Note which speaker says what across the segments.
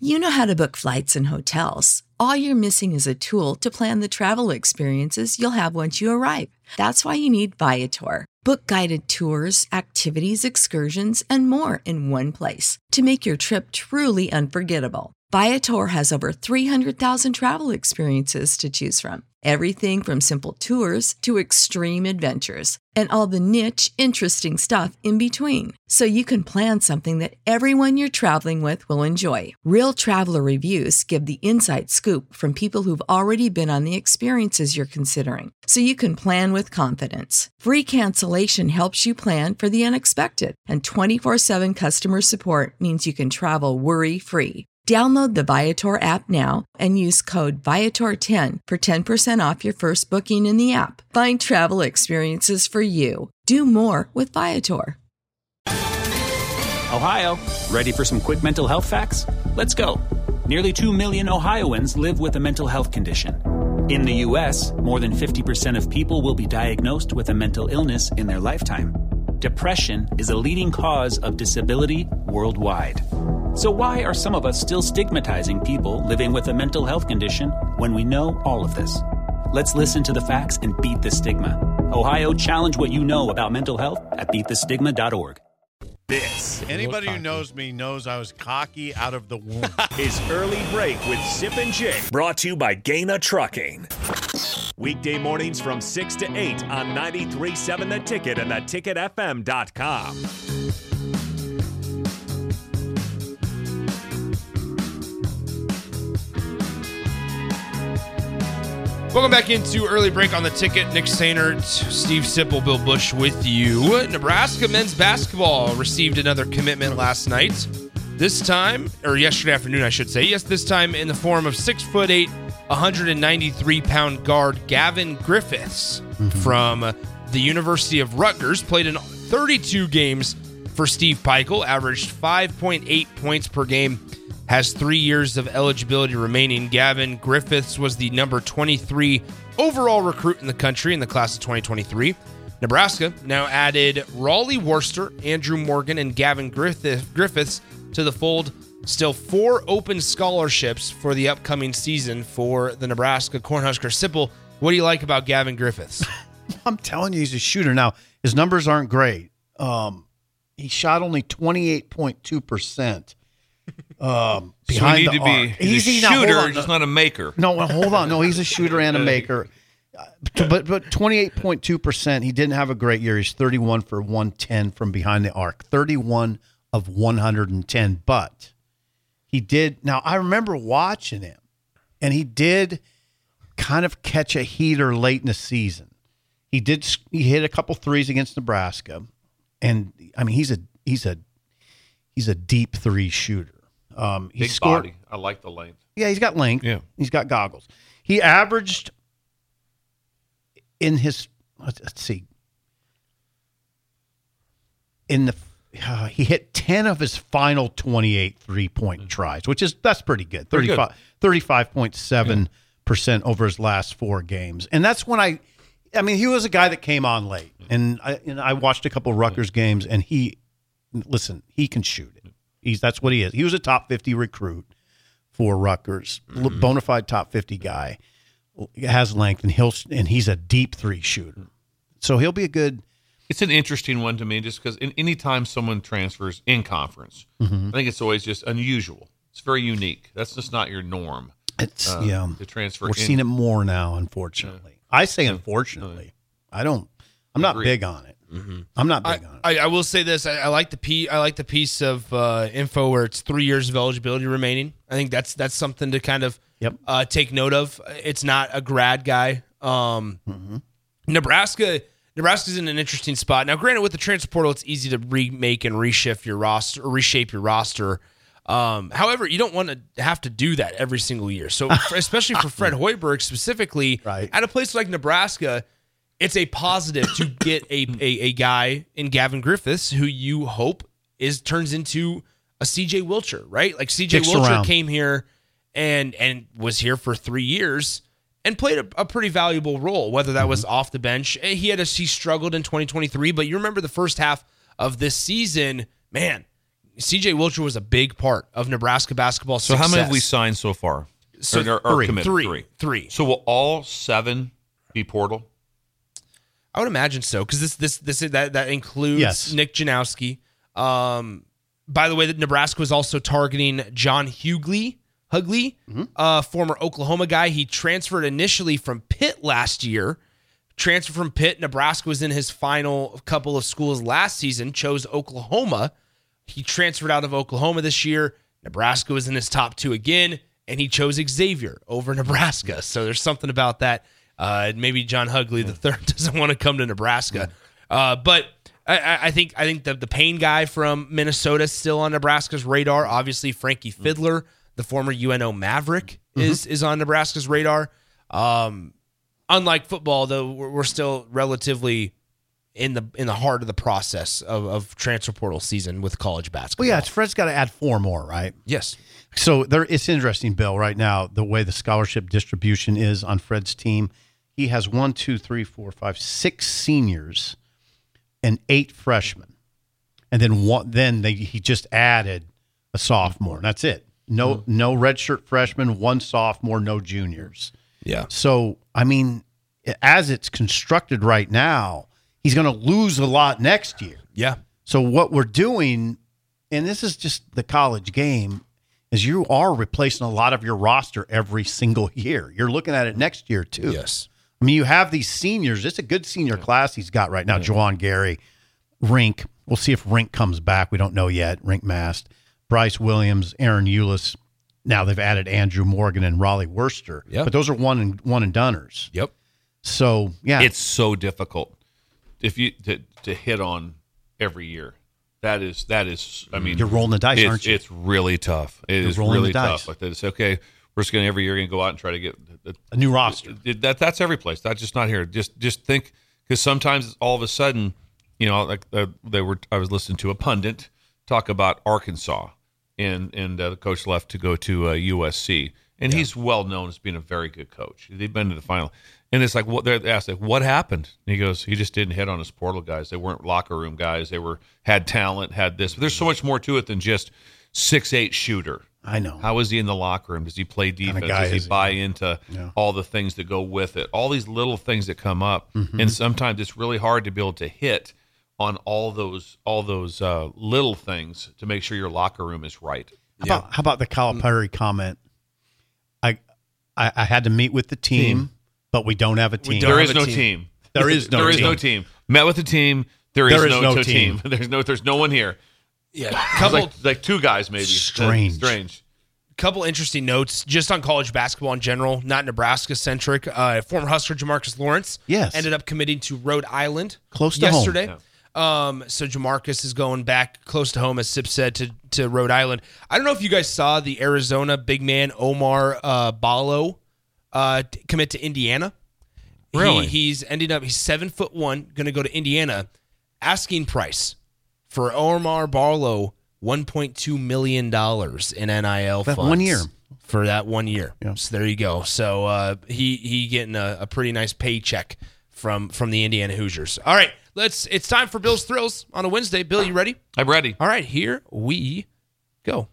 Speaker 1: You know how to book flights and hotels. All you're missing is a tool to plan the travel experiences you'll have once you arrive. That's why you need Viator. Book guided tours, activities, excursions, and more in one place to make your trip truly unforgettable. Viator has over 300,000 travel experiences to choose from. Everything from simple tours to extreme adventures and all the niche, interesting stuff in between. So you can plan something that everyone you're traveling with will enjoy. Real traveler reviews give the inside scoop from people who've already been on the experiences you're considering. So you can plan with confidence. Free cancellation helps you plan for the unexpected. And 24/7 customer support means you can travel worry-free. Download the Viator app now and use code Viator10 for 10% off your first booking in the app. Find travel experiences for you. Do more with Viator.
Speaker 2: Ohio, ready for some quick mental health facts? Let's go. Nearly 2 million Ohioans live with a mental health condition. In the U.S., more than 50% of people will be diagnosed with a mental illness in their lifetime. Depression is a leading cause of disability worldwide. So why are some of us still stigmatizing people living with a mental health condition when we know all of this? Let's listen to the facts and beat the stigma. Ohio, challenge what you know about mental health at beatthestigma.org.
Speaker 3: This. Anybody who knows me knows I was cocky out of the womb.
Speaker 4: Is Early Break with Zip and Jake. Brought to you by Gaina Trucking. Weekday mornings from 6 to 8 on 93.7 The Ticket and theticketfm.com.
Speaker 5: Welcome back into Early Break on The Ticket. Nick Sainert, Steve Sipple, Bill Bush with you. Nebraska men's basketball received another commitment last night. This time, or yesterday afternoon, I should say. Yes, this time in the form of 6'8", 193-pound guard Gavin Griffiths from the University of Rutgers. Played in 32 games for Steve Pikiell, averaged 5.8 points per game. Has 3 years of eligibility remaining. Gavin Griffiths was the number 23 overall recruit in the country in the class of 2023. Nebraska now added Raleigh Worcester, Andrew Morgan, and Gavin Griffiths to the fold. Still 4 open scholarships for the upcoming season for the Nebraska Cornhuskers. Sipple, what do you like about Gavin Griffiths?
Speaker 6: I'm telling you, he's a shooter. Now, his numbers aren't great. He shot only 28.2%. Behind the arc.
Speaker 7: He's a shooter, just not a maker.
Speaker 6: No, hold on. No, he's a shooter and a maker. But 28.2%. He didn't have a great year. He's 31 for 110 from behind the arc. 31 of 110. But he did. Now, I remember watching him, and he did kind of catch a heater late in the season. He hit a couple threes against Nebraska, and I mean he's a deep three shooter. He
Speaker 7: Big
Speaker 6: scored,
Speaker 7: body. I like the length.
Speaker 6: Yeah, he's got length.
Speaker 7: Yeah.
Speaker 6: He's got goggles. He averaged in his he hit 10 of his final 28 3-point tries, that's pretty good. 35.7% over his last 4 games. And that's when I mean, he was a guy that came on late. And I watched a couple of Rutgers games, and he can shoot it. That's what he is. He was a top 50 recruit for Rutgers, bona fide top 50 guy. Has length, and he's a deep three shooter. So he'll be a good.
Speaker 7: It's an interesting one to me, just because anytime someone transfers in conference, I think it's always just unusual. It's very unique. That's just not your norm.
Speaker 6: It's
Speaker 7: to transfer.
Speaker 6: We're seeing it more now, unfortunately. I say unfortunately. I'm not big on it. I'm not big on it.
Speaker 5: I will say this: I like the piece of info where it's 3 years of eligibility remaining. I think that's something to kind of take note of. It's not a grad guy. Nebraska's in an interesting spot now. Granted, with the transfer portal, it's easy to remake and reshape your roster. However, you don't want to have to do that every single year. So, especially for Fred Hoiberg specifically, at a place like Nebraska, it's a positive to get a guy in Gavin Griffiths who you hope turns into a CJ Wilcher, right? Like CJ Wilcher came here and was here for 3 years and played a pretty valuable role, whether that was off the bench. He struggled in 2023, but you remember the first half of this season, man, C.J. Wilcher was a big part of Nebraska basketball's
Speaker 7: So
Speaker 5: success.
Speaker 7: how many have we signed so far?
Speaker 5: So
Speaker 7: Or committed?
Speaker 5: Three.
Speaker 7: So will all 7 be portal?
Speaker 5: I would imagine so, because that includes
Speaker 6: Yes.
Speaker 5: Nick Janowski. By the way, that Nebraska was also targeting John Hugley, former Oklahoma guy. He transferred initially from Pitt last year. Transferred from Pitt. Nebraska was in his final couple of schools last season, chose Oklahoma. He transferred out of Oklahoma this year. Nebraska was in his top 2 again, and he chose Xavier over Nebraska. So there's something about that. Maybe John Hugley III doesn't want to come to Nebraska. But I think that the Payne guy from Minnesota is still on Nebraska's radar. Obviously, Frankie Fiddler, the former UNO Maverick, is on Nebraska's radar. Unlike football, though, we're still relatively in the heart of the process of transfer portal season with college basketball.
Speaker 6: Well, yeah, Fred's got to add 4 more, right?
Speaker 5: Yes.
Speaker 6: So it's interesting, Bill, right now, the way the scholarship distribution is on Fred's team. He has 6 seniors and 8 freshmen. And then he just added a sophomore. That's it. No redshirt freshmen, 1 sophomore, no juniors.
Speaker 5: Yeah.
Speaker 6: So, I mean, as it's constructed right now, he's going to lose a lot next year.
Speaker 5: Yeah.
Speaker 6: So what we're doing, and this is just the college game, is you are replacing a lot of your roster every single year. You're looking at it next year, too.
Speaker 5: Yes.
Speaker 6: I mean, you have these seniors. It's a good senior class he's got right now. Juwan Gary, Rink. We'll see if Rink comes back. We don't know yet. Rink Mast. Bryce Williams, Aaron Eulis. Now they've added Andrew Morgan and Raleigh Worcester.
Speaker 5: Yep.
Speaker 6: But those are one and doners.
Speaker 5: Yep.
Speaker 6: So, yeah.
Speaker 7: It's so difficult if you to hit on every year. That is. I mean,
Speaker 6: you're rolling the dice, aren't you?
Speaker 7: It's really tough. It's
Speaker 6: rolling
Speaker 7: really
Speaker 6: the dice.
Speaker 7: tough. Like that. It's okay. We're just going to every year going to go out and try to get
Speaker 6: a new roster.
Speaker 7: That's every place. That's just not here. Just think, because sometimes all of a sudden, like I was listening to a pundit talk about Arkansas, and the coach left to go to USC, and he's well known as being a very good coach. They've been to the final, and it's like they're asked, like, what happened? And he goes, he just didn't hit on his portal guys. They weren't locker room guys. They had talent, had this. But there's so much more to it than just 6'8" shooter.
Speaker 6: I know.
Speaker 7: How is he in the locker room? Does he play defense? Does he buy into all the things that go with it? All these little things that come up, and sometimes it's really hard to be able to hit on all those little things to make sure your locker room is right.
Speaker 6: How about the Calipari comment? I had to meet with the team, but we don't have a team.
Speaker 7: There is no team.
Speaker 6: There is no
Speaker 7: team. Met with the team. There is no team. There's no one here.
Speaker 5: Yeah,
Speaker 7: like 2 guys maybe.
Speaker 6: Strange.
Speaker 5: Couple interesting notes just on college basketball in general, not Nebraska centric. Former Husker Jamarcus Lawrence ended up committing to Rhode Island
Speaker 6: close to
Speaker 5: yesterday.
Speaker 6: home.
Speaker 5: Yeah. So Jamarcus is going back close to home, as Sip said, to Rhode Island. I don't know if you guys saw the Arizona big man Omar Ballo commit to Indiana.
Speaker 7: Really?
Speaker 5: He's 7'1", going to go to Indiana. Asking price for Omar Barlow, $1.2 million in NIL funds.
Speaker 6: 1 year.
Speaker 5: For that 1 year.
Speaker 6: Yeah.
Speaker 5: So there you go. So he getting a pretty nice paycheck from the Indiana Hoosiers. All right, it's time for Bill's Thrills on a Wednesday. Bill, you ready?
Speaker 7: I'm ready.
Speaker 5: All right, here we go.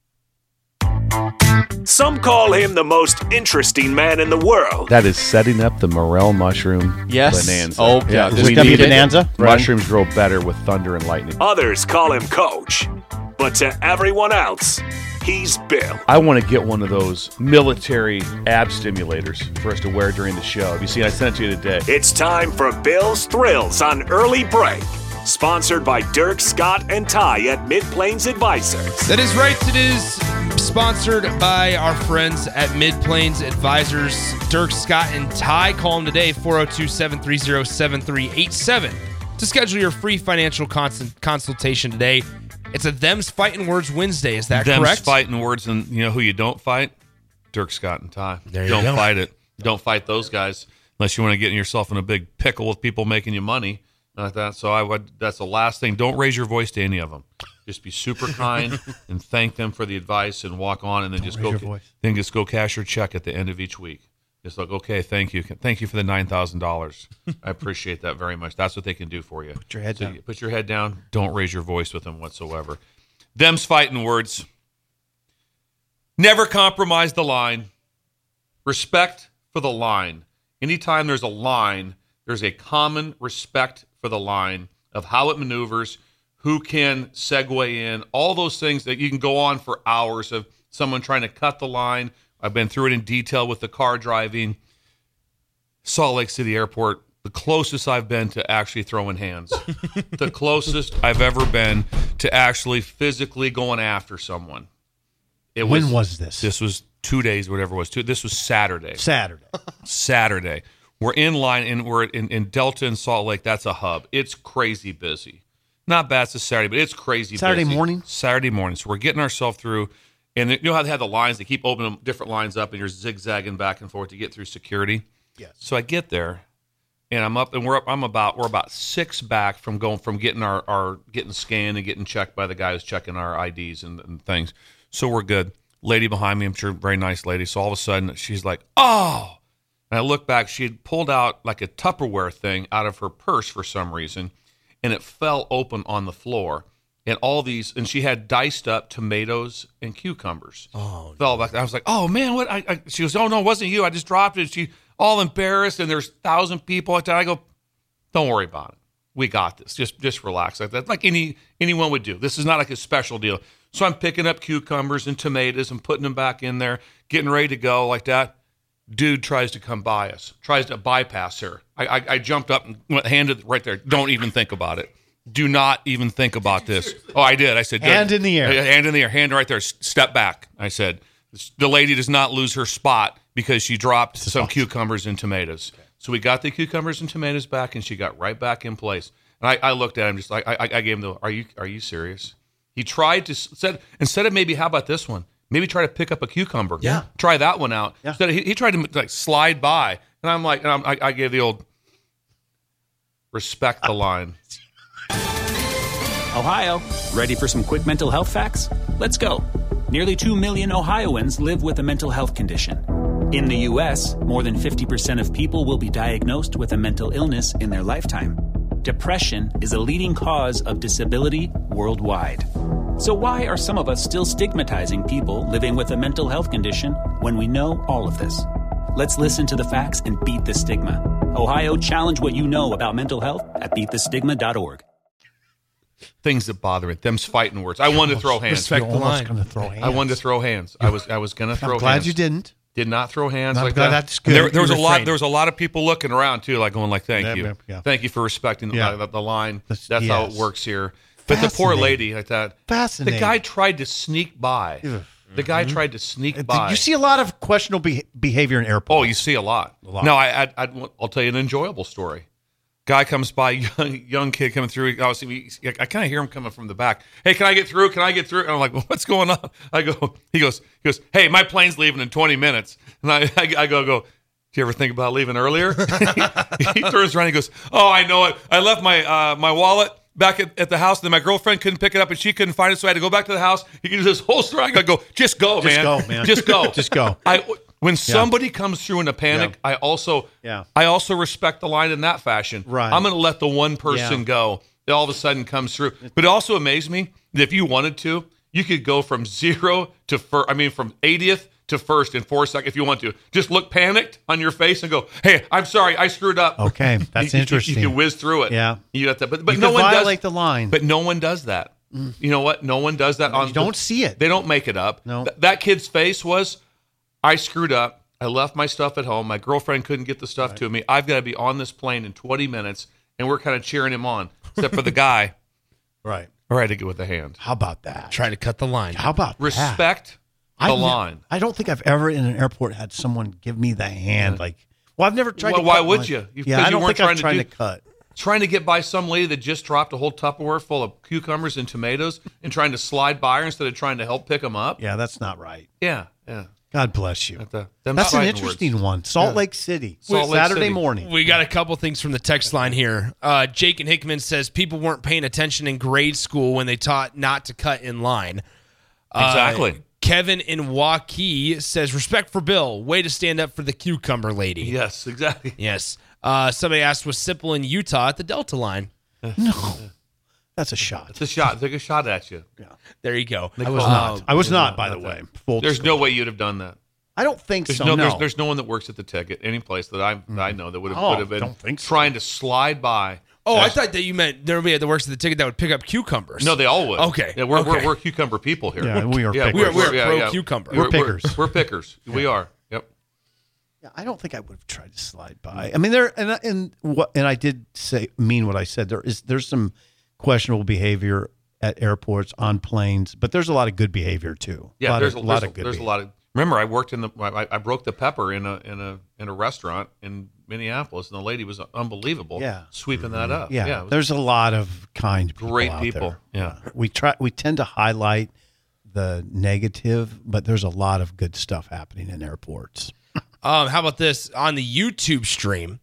Speaker 4: Some call him the most interesting man in the world.
Speaker 8: That is setting up the morel mushroom bonanza.
Speaker 9: Oh, yeah.
Speaker 6: Is this going to be bonanza?
Speaker 8: Mushrooms grow better with thunder and lightning.
Speaker 4: Others call him Coach. But to everyone else, he's Bill.
Speaker 8: I want to get one of those military ab stimulators for us to wear during the show. Have you seen? I sent it to you today.
Speaker 4: It's time for Bill's Thrills on Early Break. Sponsored by Dirk, Scott, and Ty at Mid-Plains Advisors.
Speaker 5: That is right. It is sponsored by our friends at Mid-Plains Advisors. Dirk, Scott, and Ty. Call them today, 402-730-7387. To schedule your free financial consultation today. It's a Them's Fighting Words Wednesday. Is that correct?
Speaker 7: Them's Fighting Words, and you know who you don't fight? Dirk, Scott, and Ty.
Speaker 5: There you
Speaker 7: don't
Speaker 5: go.
Speaker 7: fight it. Don't fight those guys unless you want to get yourself in a big pickle with people making you money like that. So that's the last thing. Don't raise your voice to any of them. Just be super kind and thank them for the advice and walk on, and then just go cash your check at the end of each week. Just like, okay, thank you for the $9,000. I appreciate that very much. That's what they can do for you.
Speaker 6: Put your head down.
Speaker 7: Put your head down. Don't raise your voice with them whatsoever. Them's fighting words. Never compromise the line. Respect for the line. Anytime there's a line, there's a common respect for the line of how it maneuvers, who can segue in, all those things that you can go on for hours of someone trying to cut the line. I've been through it in detail with the car driving. Salt Lake City Airport, the closest I've been to actually throwing hands. The closest I've ever been to actually physically going after someone.
Speaker 6: When was this?
Speaker 7: This was 2 days, whatever it was. This was Saturday. Saturday. We're in line, and we're in Delta and Salt Lake. That's a hub. It's crazy busy. Not bad, it's a Saturday, but it's crazy
Speaker 6: Saturday
Speaker 7: busy.
Speaker 6: morning?
Speaker 7: Saturday morning. So we're getting ourselves through. And you know how they have the lines? They keep opening different lines up, and you're zigzagging back and forth to get through security?
Speaker 6: Yes.
Speaker 7: So I get there, and I'm up, and we're about 6 back from getting our getting scanned and getting checked by the guy who's checking our IDs and things. So we're good. Lady behind me, I'm sure, very nice lady. So all of a sudden, she's like, "Oh!" And I look back. She had pulled out like a Tupperware thing out of her purse for some reason, and it fell open on the floor. And and she had diced up tomatoes and cucumbers. Oh, fell back. I was like, "Oh man, what?" She goes, "Oh no, it wasn't you. I just dropped it." She all embarrassed, and there's 1,000 people. I go, "Don't worry about it. We got this. Just relax." Like anyone would do. This is not like a special deal. So I'm picking up cucumbers and tomatoes and putting them back in there, getting ready to go like that. Dude tries to come by us, tries to bypass her. I jumped up and went handed right there. Don't even think about it. Do not even think about this. Oh, I did. I said,
Speaker 6: hand in the air.
Speaker 7: Hand in the air. Hand right there. Step back. I said, the lady does not lose her spot because she dropped some cucumbers and tomatoes. Okay. So we got the cucumbers and tomatoes back, and she got right back in place. And I looked at him just like, I gave him the, are you serious? He tried to, instead of maybe, how about this one? Maybe try to pick up a cucumber.
Speaker 6: Yeah.
Speaker 7: Try that one out.
Speaker 6: Yeah.
Speaker 7: Instead, he tried to like slide by. And I'm like, I gave the old respect the line.
Speaker 2: Ohio, ready for some quick mental health facts? Let's go. Nearly 2 million Ohioans live with a mental health condition. In the U.S., more than 50% of people will be diagnosed with a mental illness in their lifetime. Depression is a leading cause of disability worldwide. So why are some of us still stigmatizing people living with a mental health condition when we know all of this? Let's listen to the facts and beat the stigma. Ohio, challenge what you know about mental health at beatthestigma.org.
Speaker 7: Things that bother me. Them's fighting words. I wanted to throw hands.
Speaker 6: Respect the line. I
Speaker 7: wanted to throw hands. I was going to throw hands.
Speaker 6: I'm glad you didn't.
Speaker 7: Did not throw hands
Speaker 6: I'm
Speaker 7: like
Speaker 6: glad
Speaker 7: that.
Speaker 6: That's good.
Speaker 7: There was a lot of people looking around too, like going like, "Thank you,
Speaker 6: yeah.
Speaker 7: Thank you for respecting the line." That's how it works here. But the poor lady like that.
Speaker 6: Fascinating.
Speaker 7: The guy tried to sneak by. The guy tried to sneak by.
Speaker 6: You see a lot of questionable behavior in airports.
Speaker 7: Oh, you see a lot. No, I'll tell you an enjoyable story. Guy comes by, young kid coming through. I kind of hear him coming from the back. "Hey, can I get through? Can I get through?" And I'm like, "Well, what's going on?" He goes, "Hey, my plane's leaving in 20 minutes." And I go, "Do you ever think about leaving earlier?" He turns around and he goes, "Oh, I know it. I left my wallet back at the house, and then my girlfriend couldn't pick it up, and she couldn't find it, so I had to go back to the house." He can do this whole story. I go, "Just go, man. Just go.
Speaker 6: Just go."
Speaker 7: When somebody comes through in a panic, I also respect the line in that fashion.
Speaker 6: Right.
Speaker 7: I'm going to let the one person go that all of a sudden comes through. But it also amazed me that if you wanted to, you could go from 0 to first. I mean, from 80th to first in 4 seconds if you want to. Just look panicked on your face and go, "Hey, I'm sorry, I screwed up."
Speaker 6: Okay, that's interesting.
Speaker 7: You can whiz through it.
Speaker 6: Yeah,
Speaker 7: you got that. But
Speaker 6: you
Speaker 7: no one
Speaker 6: violate the line.
Speaker 7: But no one does that. You know what? No one does that.
Speaker 6: You don't see it.
Speaker 7: They don't make it up.
Speaker 6: No.
Speaker 7: That kid's face was, "I screwed up. I left my stuff at home. My girlfriend couldn't get the stuff to me. I've got to be on this plane in 20 minutes." And we're kind of cheering him on, except for the guy.
Speaker 6: Right.
Speaker 7: All right, to get with the hand.
Speaker 6: How about that?
Speaker 5: Try to cut the line.
Speaker 6: How about
Speaker 7: respect the line?
Speaker 6: I don't think I've ever in an airport had someone give me the hand. I've never tried to cut.
Speaker 7: Why would you?
Speaker 6: I don't think I'm trying to cut.
Speaker 7: Trying to get by some lady that just dropped a whole Tupperware full of cucumbers and tomatoes and trying to slide by her instead of trying to help pick them up.
Speaker 6: Yeah, that's not right.
Speaker 7: Yeah.
Speaker 6: God bless you. That's an interesting one. Salt Lake City. Saturday morning.
Speaker 5: We got a couple things from the text line here. Jake in Hickman says people weren't paying attention in grade school when they taught not to cut in line.
Speaker 7: Exactly.
Speaker 5: Kevin in Waukee says, "Respect for Bill. Way to stand up for the cucumber lady."
Speaker 7: Yes, exactly.
Speaker 5: Yes. Somebody asked, was Sipple in Utah at the Delta line?
Speaker 6: No. That's a shot.
Speaker 7: It's a shot. Take a shot at you.
Speaker 6: Yeah.
Speaker 5: There you go.
Speaker 6: I was not. I was not, by the way. Full
Speaker 7: There's
Speaker 6: disclosure.
Speaker 7: no way you'd have done that.
Speaker 6: I don't think
Speaker 7: There's
Speaker 6: so. No.
Speaker 7: There's no one that works at the ticket, any place that I know that would have been
Speaker 6: don't think so.
Speaker 7: trying to slide by.
Speaker 5: Oh, I thought that you meant there would be at the works of the ticket that would pick up cucumbers.
Speaker 7: No, they all would.
Speaker 5: Okay.
Speaker 7: Yeah, we're cucumber people here.
Speaker 6: Yeah, we are pickers.
Speaker 5: We're pro cucumber.
Speaker 6: We're pickers.
Speaker 7: We're pickers. We are. Yep.
Speaker 6: Yeah, I don't think I would have tried to slide by. I mean, and I did mean what I said. There's some questionable behavior at airports, on planes, but there's a lot of good behavior too.
Speaker 7: Yeah,
Speaker 6: there's a lot of good.
Speaker 7: There's a lot of. Remember, I worked I broke the pepper in a restaurant in Minneapolis, and the lady was unbelievable.
Speaker 6: Yeah.
Speaker 7: Sweeping that up.
Speaker 6: Yeah, there's a lot of kind people
Speaker 7: great
Speaker 6: out
Speaker 7: people.
Speaker 6: there.
Speaker 7: Yeah,
Speaker 6: we tend to highlight the negative, but there's a lot of good stuff happening in airports.
Speaker 5: How about this on the YouTube stream?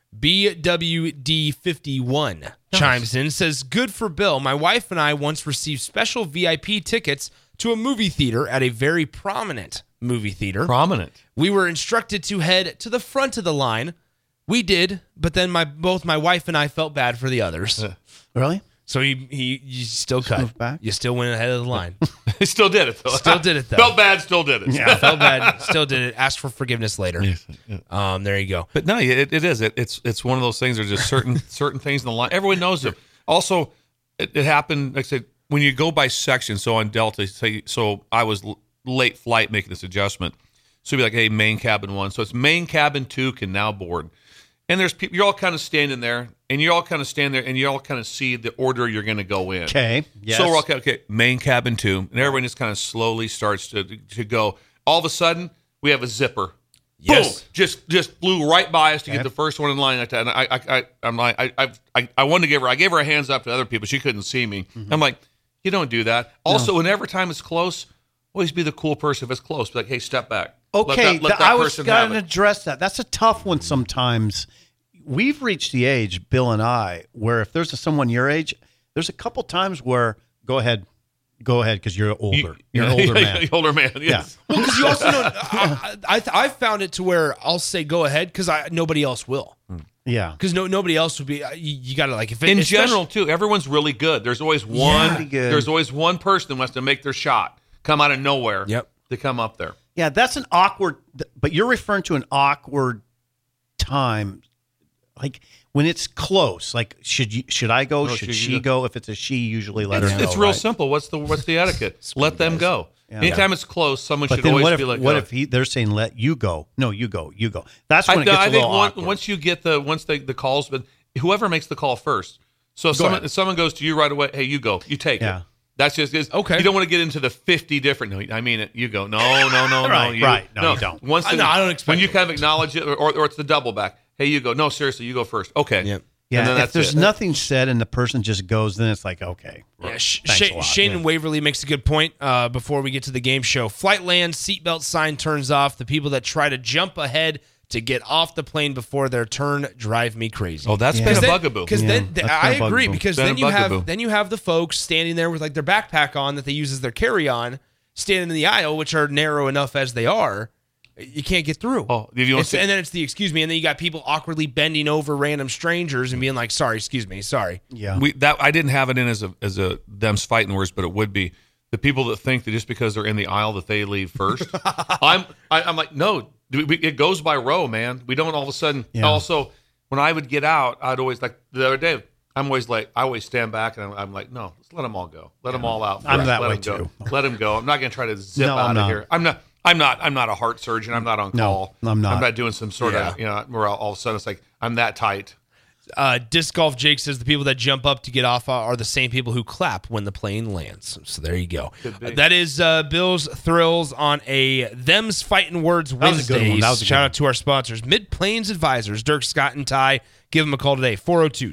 Speaker 5: BWD51 chimes in, says, "Good for Bill. My wife and I once received special VIP tickets to a movie theater at a very prominent movie theater.
Speaker 7: Prominent.
Speaker 5: We were instructed to head to the front of the line. We did, but then both my wife and I felt bad for the others.
Speaker 6: Really?
Speaker 5: So you still cut.
Speaker 6: Moved back?
Speaker 5: You still went ahead of the line.
Speaker 7: He still did it, though.
Speaker 5: Still did it, though.
Speaker 7: Felt bad, still did it.
Speaker 6: Yeah.
Speaker 5: Felt bad, still did it. Asked for forgiveness later. There you go.
Speaker 7: But no, it is. It's one of those things. There's just certain things in the line. Everyone knows them. Also, it happened, like I said, when you go by section. So on Delta, so I was late flight making this adjustment. So it'd be like, hey, main cabin 1. So it's main cabin 2 can now board. And there's people, you're all kind of standing there, and you all kind of see the order you're going to go in.
Speaker 6: Okay. Yes.
Speaker 7: So we're okay, main cabin 2, and everyone just kind of slowly starts to go. All of a sudden, we have a zipper.
Speaker 5: Yes.
Speaker 7: Boom! Just flew right by us to get the first one in line like that. And I'm like, I wanted to give her. I gave her a hands up to other people. She couldn't see me. Mm-hmm. I'm like, you don't do that. Also, whenever time is close, always be the cool person if it's close. Be like, hey, step back.
Speaker 6: Okay,
Speaker 7: let that
Speaker 6: I was
Speaker 7: person
Speaker 6: going
Speaker 7: have
Speaker 6: to
Speaker 7: it.
Speaker 6: address that. That's a tough one sometimes. We've reached the age, Bill and I, where if there's someone your age, there's a couple times where go ahead, because you're older. You're an older man.
Speaker 7: Older man, yes.
Speaker 6: Yeah.
Speaker 5: Well, because you also know, I found it to where I'll say go ahead because nobody else will.
Speaker 6: Yeah.
Speaker 5: Because nobody else would be. You got to like if it,
Speaker 7: In general, too, everyone's really good. There's always one.
Speaker 6: Pretty good.
Speaker 7: There's always one person that wants to make their shot, come out of nowhere.
Speaker 5: Yep.
Speaker 7: To come up there.
Speaker 6: Yeah, that's an awkward. But you're referring to an awkward time, like when it's close. Like should I go? Should she go? If it's a she, usually let her know.
Speaker 7: It's real
Speaker 6: right?
Speaker 7: simple. What's the etiquette? Let them go.
Speaker 6: Yeah.
Speaker 7: Anytime it's close, someone
Speaker 6: But
Speaker 7: should
Speaker 6: then
Speaker 7: always be like,
Speaker 6: what if they're saying let you go? No, you go. That's when it gets a little awkward.
Speaker 7: Once you get the calls, but whoever makes the call first. So if someone goes to you right away, hey, you go, you take it. That's just
Speaker 5: okay.
Speaker 7: You don't want to get into the 50 different. No, I mean it. You go. No.
Speaker 6: Right. No, you don't.
Speaker 5: I don't expect
Speaker 7: when you
Speaker 5: it.
Speaker 7: kind of acknowledge it, or it's the double back. Hey, you go. No, seriously, you go first. Okay.
Speaker 5: Yep.
Speaker 6: Yeah,
Speaker 7: And then
Speaker 6: if
Speaker 7: that's
Speaker 6: there's
Speaker 7: it.
Speaker 6: nothing said and the person just goes, then it's like, okay.
Speaker 5: Yeah,
Speaker 6: thanks a lot.
Speaker 5: Shane
Speaker 6: Yeah.
Speaker 5: in Waverly makes a good point before we get to the game show. Flight lands, seatbelt sign turns off. The people that try to jump ahead to get off the plane before their turn drive me crazy.
Speaker 7: Oh, that's been a bugaboo.
Speaker 5: Because then
Speaker 6: that's
Speaker 5: I
Speaker 6: been a
Speaker 5: agree.
Speaker 6: bugaboo.
Speaker 5: Because
Speaker 7: Been
Speaker 5: then
Speaker 7: a
Speaker 5: you
Speaker 7: bugaboo.
Speaker 5: have the folks standing there with like their backpack on that they use as their carry on, standing in the aisle, which are narrow enough as they are. You can't get through.
Speaker 7: Oh, if you want
Speaker 5: and then it's the excuse me, and then you got people awkwardly bending over random strangers and being like, "Sorry, excuse me, sorry."
Speaker 6: Yeah.
Speaker 7: I didn't have it in as a them's fighting words, but it would be the people that think that just because they're in the aisle that they leave first. I'm like, no, it goes by row, man. We don't all of a sudden.
Speaker 6: Yeah.
Speaker 7: Also, when I would get out, I'd always like the other day. I'm always like, I always stand back and I'm like, no, let's let them all go. Let them all out.
Speaker 6: I'm
Speaker 7: first.
Speaker 6: that
Speaker 7: let
Speaker 6: way
Speaker 7: them
Speaker 6: too.
Speaker 7: Go. Let them go. I'm not going to try to zip
Speaker 6: No,
Speaker 7: out
Speaker 6: I'm
Speaker 7: of
Speaker 6: not.
Speaker 7: here. I'm not a heart surgeon. I'm not on
Speaker 6: No,
Speaker 7: call.
Speaker 6: I'm not.
Speaker 7: I'm not doing some sort of, where all of a sudden it's like, I'm that tight.
Speaker 5: Disc Golf Jake says the people that jump up to get off are the same people who clap when the plane lands. So there you go. That is Bill's Thrills on a Them's Fighting Words
Speaker 6: That was a good one.
Speaker 5: Wednesdays.
Speaker 6: That was a good
Speaker 5: Shout
Speaker 6: one.
Speaker 5: out to our sponsors, Mid-Plains Advisors, Dirk, Scott, and Ty. Give them a call today,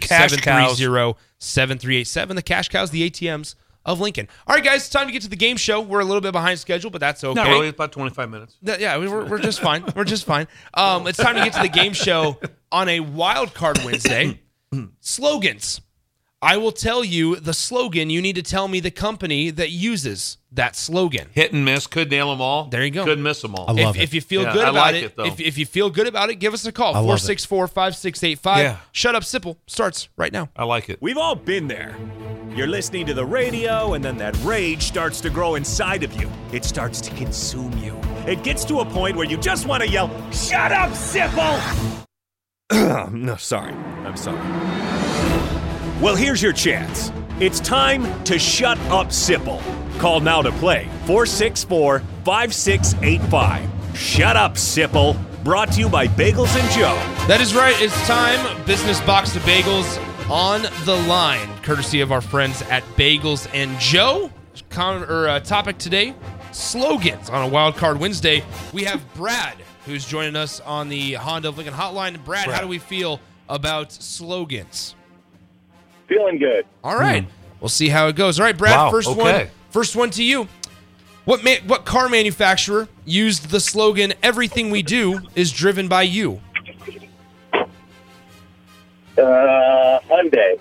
Speaker 5: 402-730-7387. The Cash Cows, the ATMs of Lincoln. All right, guys, it's time to get to the game show. We're a little bit behind schedule, but that's okay.
Speaker 7: Not really, about 25 minutes.
Speaker 5: Yeah, we're just fine. We're just fine. It's time to get to the game show on a Wild Card Wednesday. Slogans. I will tell you the slogan. You need to tell me the company that uses that slogan.
Speaker 7: Hit and miss. Could nail them all.
Speaker 5: There you go.
Speaker 7: Could miss them all.
Speaker 6: I love it.
Speaker 5: If you feel
Speaker 7: Yeah,
Speaker 5: good
Speaker 7: I
Speaker 5: about
Speaker 7: like
Speaker 5: it,
Speaker 7: it, though.
Speaker 5: if you feel good about it, give us a call.
Speaker 6: I love it.
Speaker 5: 464-5685.
Speaker 7: Yeah.
Speaker 5: Shut Up Sipple starts right now.
Speaker 7: I like it.
Speaker 4: We've all been there. You're listening to the radio, and then that rage starts to grow inside of you. It starts to consume you. It gets to a point where you just want to yell, "Shut up, Sipple!" No, sorry. I'm sorry. Well, here's your chance. It's time to shut up, Sipple. Call now to play 464-5685. Shut up, Sipple. Brought to you by Bagels and Joe.
Speaker 5: That is right. It's time. Business Box of Bagels on the line, courtesy of our friends at Bagels and Joe. Topic today, slogans on a Wild Card Wednesday. We have Brad, who's joining us on the Honda of Lincoln hotline. Brad, how do we feel about slogans?
Speaker 9: Feeling good.
Speaker 5: All right. We'll see how it goes. All right, Brad,
Speaker 7: Wow,
Speaker 5: first one to you. What car manufacturer used the slogan, "Everything we do is driven by you"?
Speaker 9: Hyundai.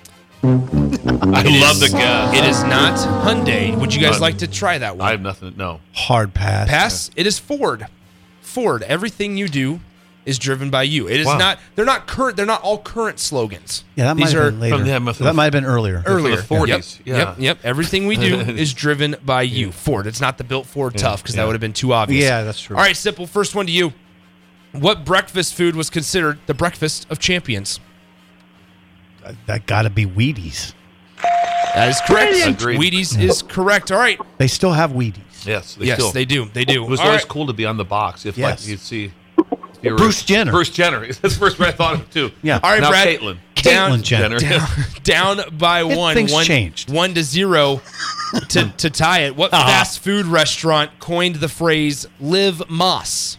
Speaker 7: I love the guess.
Speaker 5: It is not Hyundai. Would you guys like to try that one?
Speaker 7: I have nothing. No.
Speaker 6: Hard pass.
Speaker 5: Pass. It is Ford. Ford. Everything you do is driven by you. It is
Speaker 7: Wow.
Speaker 5: not. They're not current. They're not all current slogans.
Speaker 6: Yeah, that might
Speaker 5: These
Speaker 6: have
Speaker 5: are
Speaker 6: been later.
Speaker 7: from them,
Speaker 6: That might have been earlier.
Speaker 5: earlier.
Speaker 7: the 40s.
Speaker 5: Yep.
Speaker 7: Yeah.
Speaker 5: Yep. Everything we do is driven by you. Ford. It's not the built Ford Tough because that would have been too obvious.
Speaker 6: Yeah, that's true.
Speaker 5: All right, Simple. First one to you. What breakfast food was considered the breakfast of champions?
Speaker 6: That got to be Wheaties.
Speaker 5: That is correct.
Speaker 7: Agreed.
Speaker 5: Wheaties is correct. All right.
Speaker 6: They still have Wheaties.
Speaker 7: Yes.
Speaker 5: Yes, they do. They do.
Speaker 7: It was
Speaker 5: All
Speaker 7: always
Speaker 5: right.
Speaker 7: cool to be on the box. If
Speaker 6: Yes.
Speaker 7: like you'd see
Speaker 6: Bruce Jenner.
Speaker 7: Bruce Jenner. That's the first one I thought of too.
Speaker 6: Yeah.
Speaker 5: All right,
Speaker 7: now
Speaker 5: Brad.
Speaker 7: Caitlyn.
Speaker 6: Caitlyn Jenner.
Speaker 5: Down by one.
Speaker 6: Things changed.
Speaker 5: 1-0 to tie it. What fast food restaurant coined the phrase "Live Moss"?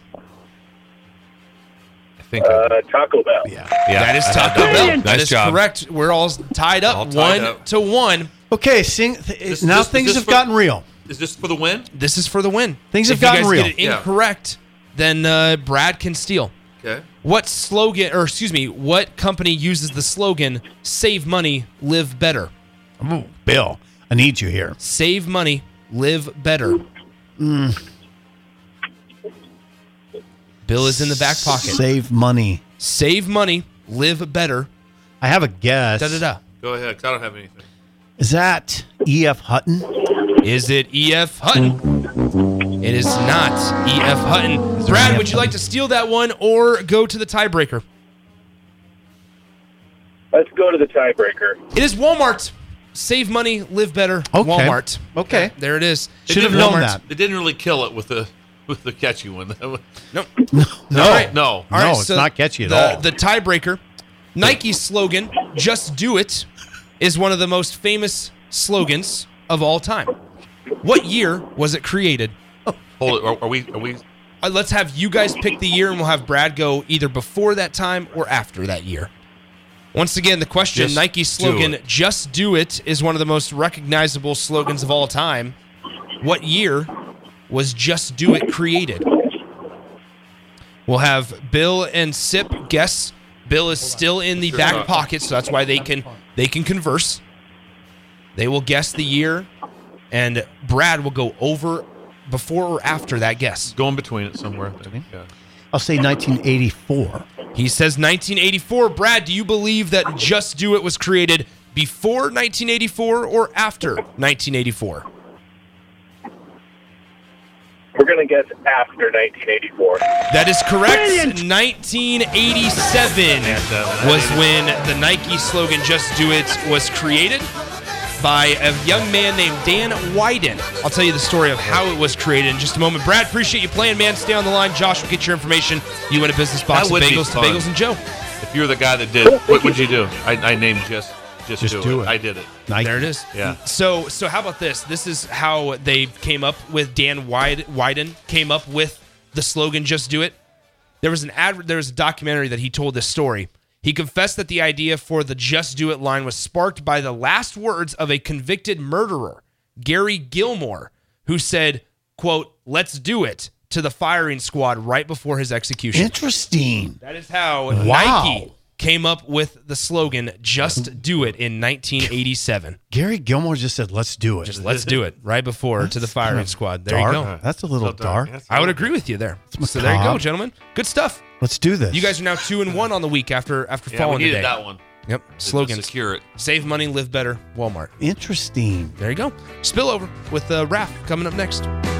Speaker 7: I think.
Speaker 9: Taco Bell.
Speaker 7: yeah.
Speaker 5: That is
Speaker 7: I had
Speaker 5: Taco
Speaker 7: that.
Speaker 5: Bell.
Speaker 7: Nice
Speaker 5: That is
Speaker 7: job.
Speaker 5: correct. We're all tied up,
Speaker 7: All tied
Speaker 5: 1-1.
Speaker 6: Okay, now
Speaker 7: this-
Speaker 6: things
Speaker 7: this
Speaker 6: have
Speaker 7: for-
Speaker 6: gotten real.
Speaker 7: Is this for the win?
Speaker 5: This is for the win.
Speaker 6: Things have
Speaker 5: If you
Speaker 6: gotten
Speaker 5: guys
Speaker 6: real.
Speaker 5: get it
Speaker 7: Yeah.
Speaker 5: incorrect, then Brad can steal.
Speaker 7: Okay.
Speaker 5: What company uses the slogan "Save money, live better"?
Speaker 6: Ooh, Bill, I need you here.
Speaker 5: Save money, live better. Bill is in the back pocket.
Speaker 6: Save money.
Speaker 5: Save money, live better.
Speaker 6: I have a guess.
Speaker 5: Da-da-da.
Speaker 7: Go ahead, 'cause I don't have anything.
Speaker 6: Is that E.F. Hutton?
Speaker 5: Is it E.F. Hutton? It is not E.F. Hutton. Brad, would you like to steal that one or go to the tiebreaker?
Speaker 9: Let's go to the tiebreaker.
Speaker 5: It is Walmart. Save money, live better.
Speaker 6: Okay.
Speaker 5: Walmart.
Speaker 6: Okay.
Speaker 5: There it is.
Speaker 6: Should have
Speaker 7: didn't-
Speaker 6: known
Speaker 5: Walmart.
Speaker 6: that.
Speaker 7: They didn't really kill it with the catchy one.
Speaker 5: No.
Speaker 6: No.
Speaker 5: All right.
Speaker 7: No.
Speaker 5: All right,
Speaker 6: No, it's not catchy at all.
Speaker 5: The tiebreaker, Nike's slogan, "Just Do It," is one of the most famous slogans of all time. What year was it created?
Speaker 7: Hold it. Are we?
Speaker 5: Let's have you guys pick the year, and we'll have Brad go either before that time or after that year. Once again, the question,
Speaker 7: Just
Speaker 5: Nike's
Speaker 7: do
Speaker 5: slogan,
Speaker 7: it.
Speaker 5: "Just Do It," is one of the most recognizable slogans of all time. What year was "Just Do It" created? We'll have Bill and Sip guess. Bill is still in the back pocket, so that's why they can converse. They will guess the year, and Brad will go over before or after that guess.
Speaker 7: Go in between it somewhere. Yeah.
Speaker 6: I'll say 1984.
Speaker 5: He says 1984. Brad, do you believe that Just Do It was created before 1984 or after 1984?
Speaker 9: We're going to guess after 1984.
Speaker 5: That is correct. 1987 was when the Nike slogan "Just Do It" was created by a young man named Dan Wyden. I'll tell you the story of how it was created in just a moment. Brad, appreciate you playing, man. Stay on the line. Josh will get your information. You win a business box
Speaker 7: That
Speaker 5: of
Speaker 7: would be
Speaker 5: bagels to
Speaker 7: fun.
Speaker 5: Bagels and Joe.
Speaker 7: If you were the guy that did, what would you do? I named just do it. I did it.
Speaker 6: Nike.
Speaker 5: There it is.
Speaker 7: Yeah.
Speaker 5: So how about this? This is how they came up with Dan Wyden came up with the slogan "Just Do It." There was a documentary that he told this story. He confessed that the idea for the "Just Do It" line was sparked by the last words of a convicted murderer, Gary Gilmore, who said, quote, "Let's do it," to the firing squad right before his execution.
Speaker 6: Interesting.
Speaker 5: That is how
Speaker 6: Wow.
Speaker 5: Nike came up with the slogan, Just Do It, in 1987.
Speaker 6: Gary Gilmore just said, let's do it.
Speaker 5: Just let's do it, right before to the firing squad. There you go.
Speaker 6: That's a little dark.
Speaker 5: I would agree with you there. So there you go, gentlemen. Good stuff.
Speaker 6: Let's do this.
Speaker 5: You guys are now 2-1 on the week after falling
Speaker 7: we needed
Speaker 5: today.
Speaker 7: that one.
Speaker 5: Yep. Slogans.
Speaker 7: Secure it.
Speaker 5: Save money, live better. Walmart.
Speaker 6: Interesting.
Speaker 5: There you go. Spillover with Raph coming up next.